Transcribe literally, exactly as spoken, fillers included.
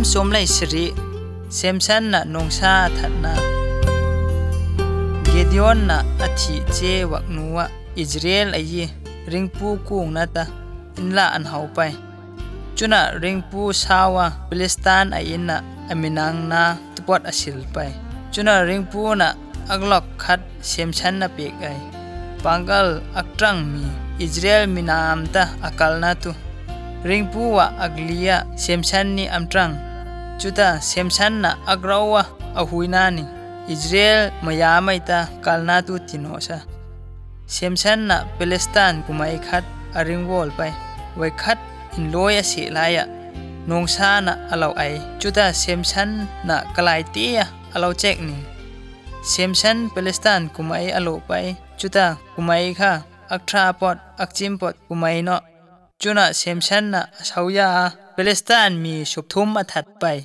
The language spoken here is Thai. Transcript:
สมไลสิริเซมสันน่ะนงชาถัดนาเกดิออนน่ะอธิเจวักนัวอิสราเอลไอยีริงปูกุงนาตาอินละอันเฮาไปจุน่ะริงปูชาวะปาเลสไตน์ไออินน่ะอเมนังนาตุปอดอสิลไปจุน่ะริงปูน่ะอักลอกขัดเซมชันน่ะเปกไอปังกัลอักตรังมีอิสราเอลมีนามตาอักลนาตุริงปูวะอักลียเซมชันนี่อัมตรังจุดาเซมชันน่ะอักราวะอหุยนานิอิสราเอลมายาไม่ตากัลนาตุติโนชาเซมชันน่ะปาเลสไตน์กุมาไอคัดอาริงวอลไปไว้คัดอินโลยเสียลายะนงชาน่ะอลาวไอจุดาเซมชันน่ะกลายตียะอลาวเจกนิเซมชันปาเลสไตน์กุมาไออโลไปจุดากุมาไอค่ะอักทราปอดอักจิมปอดกุมาไอเนาะจุน่ะเซมชันน่ะชาวยาปาเลสไตน์มีชุบทุ่มมาถัดไป